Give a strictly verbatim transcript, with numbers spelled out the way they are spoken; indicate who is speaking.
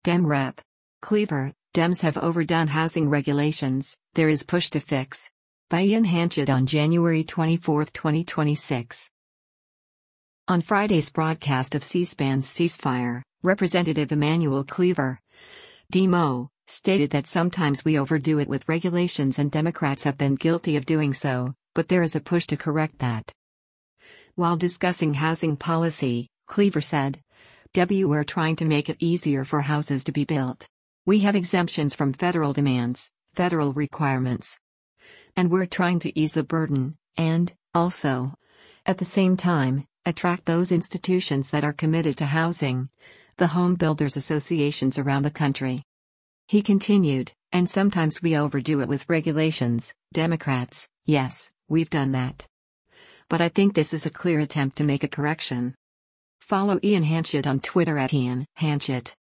Speaker 1: Dem Rep. Cleaver, Dems have overdone housing regulations, there is push to fix. By Ian Hanchett on January twenty-fourth, twenty twenty-six. On Friday's broadcast of C-SPAN's Ceasefire, Representative Emanuel Cleaver, D M O, stated that sometimes we overdo it with regulations and Democrats have been guilty of doing so, but there is a push to correct that. While discussing housing policy, Cleaver said, "W we're trying to make it easier for houses to be built. We have exemptions from federal demands, federal requirements. And we're trying to ease the burden, and, also, at the same time, attract those institutions that are committed to housing, the home builders associations around the country." He continued, "And sometimes we overdo it with regulations, Democrats, yes, we've done that. But I think this is a clear attempt to make a correction." Follow Ian Hanchett on Twitter at Ian Hanchett.